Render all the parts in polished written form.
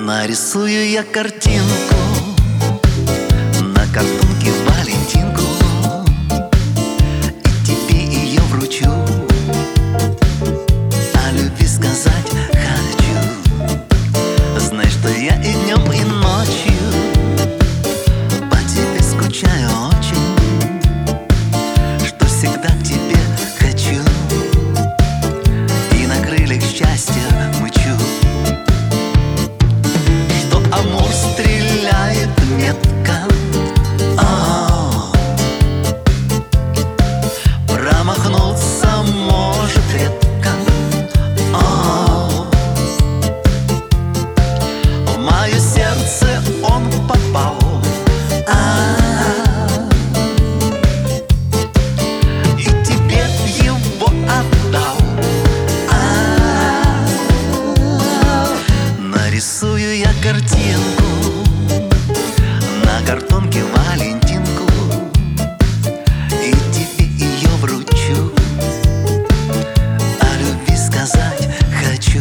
Нарисую я картинку на картонке Валентинку, и тебе ее вручу. О любви сказать хочу. Знай, что я и днем, и ночью по тебе скучаю очень, что всегда к тебе хочу и на крыльях счастья мчу. Амур стреляет метко, промахнуться может редко. В мое сердце он попал, и тебе его отдал. Нарисую я картинку на картонке Валентинку, и тебе ее вручу. О любви сказать хочу.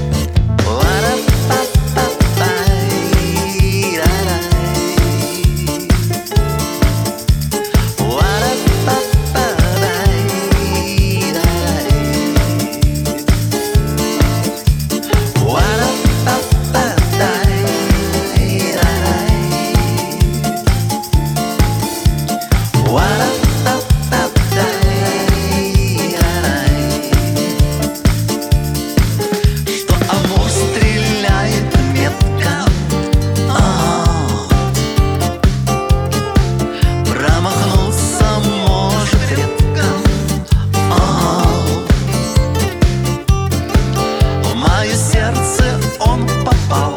Сердце он попал,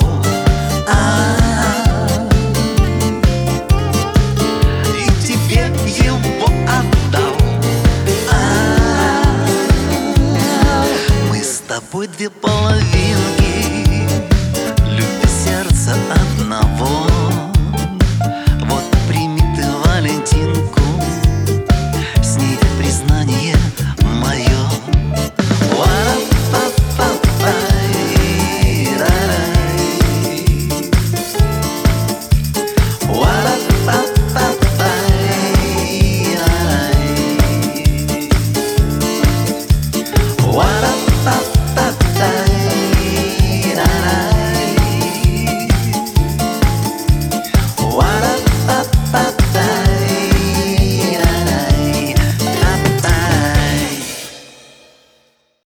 и тебе его отдал. Мы с тобой две половины.